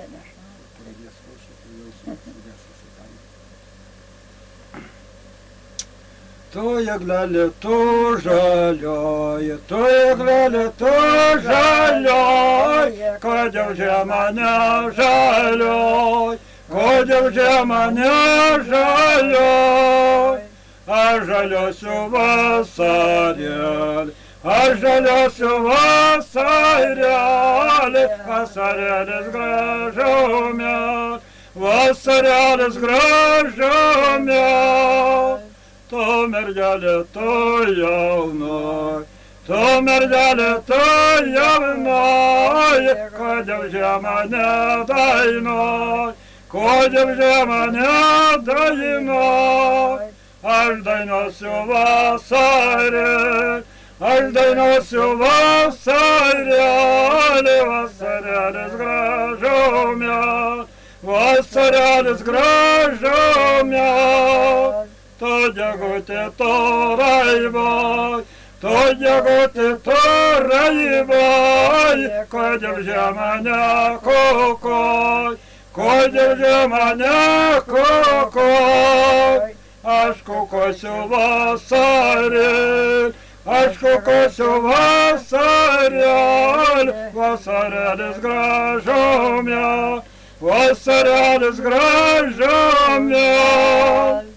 pradės klausyti, jau sudės susitami. Tu eglelė, tu žalioji, tu eglelė, tu žalioji, kodėl žiema nežalioji, kodėl žiema nežalioji. Aš žaliosiu vasarėlį, aš žaliosiu vasarėlį, vasarėlis gražumėl, vasarėlis gražumėl. Tu mergelė, tu jaunoj, tu mergelė, tu jaunoj, kodėl žiema nedainuoj, kodėl žiema nedainuoj. Aš dainuosiu vasarėlį, aš dainuosiu vasarėlį, vasarėlis gražumėl, vasarėlis gražumėl. Tu gegutė, tu raivoj, tu gegutė, tu raivoj, kodėl žiema nekukoj, kodėl žiema nekukoj. Aš kukosiu vasarėlį, aš kukosiu vasarėlį, vasarėlis gražumėl, vasarėlis gražumėl.